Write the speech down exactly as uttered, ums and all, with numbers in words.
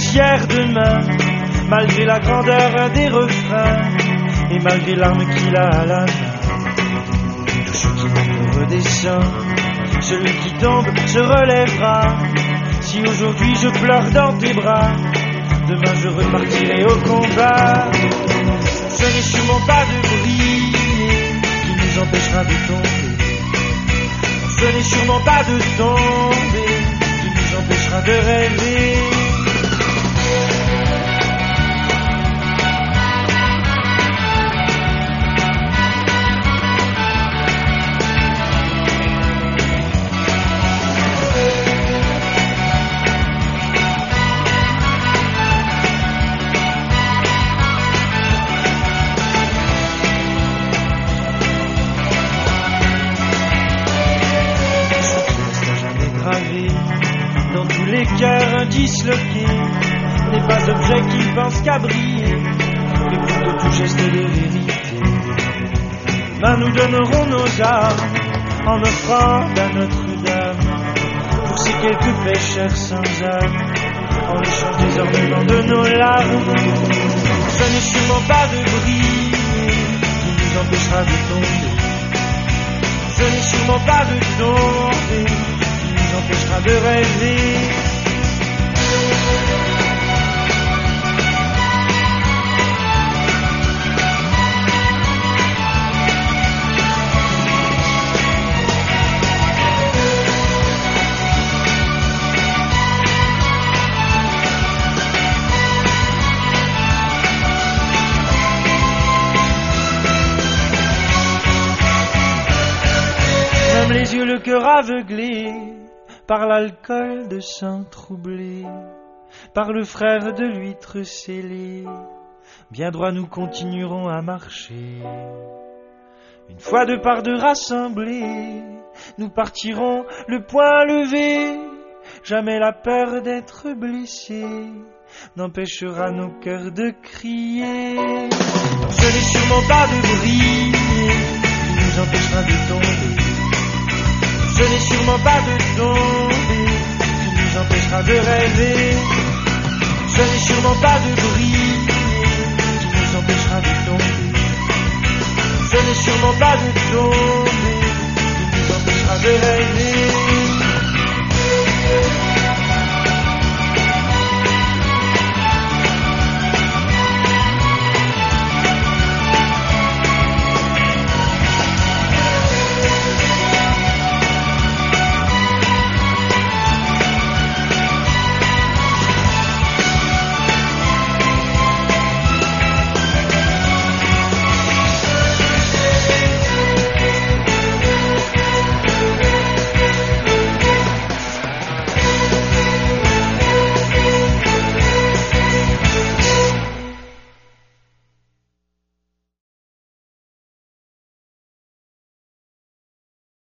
poussière demain, malgré la grandeur des refrains et malgré l'arme qu'il a à la main. Tout ce qui monte redescend, celui qui tombe se relèvera. Si aujourd'hui je pleure dans tes bras, demain je repartirai au combat. Ce n'est sûrement pas de briller qui nous empêchera de tomber. Ce n'est sûrement pas de tomber qui nous empêchera de rêver. Dans tous les cœurs, un disloqué n'est pas objet qui pense qu'à briller, mais plutôt tout geste de vérité. Demain nous donnerons nos armes en offrande à Notre-Dame pour ces quelques pécheurs sans âme, en échange des ornements de nos larmes. Ce n'est sûrement pas de briller qui nous empêchera de tomber. Ce n'est sûrement pas de tomber qui nous empêchera de rêver. Même les yeux, le cœur aveuglé par l'alcool de sang troublé, par le frère de l'huître scellé, bien droit nous continuerons à marcher. Une fois de part de rassemblés, nous partirons le poing levé. Jamais la peur d'être blessé n'empêchera nos cœurs de crier. Ce n'est sûrement pas de briller qui nous empêchera de tomber. Ce n'est sûrement pas de tomber qui nous empêchera de rêver. Ce n'est sûrement pas de briller qui nous empêchera de tomber. Ce n'est sûrement pas de tomber qui nous empêchera de rêver.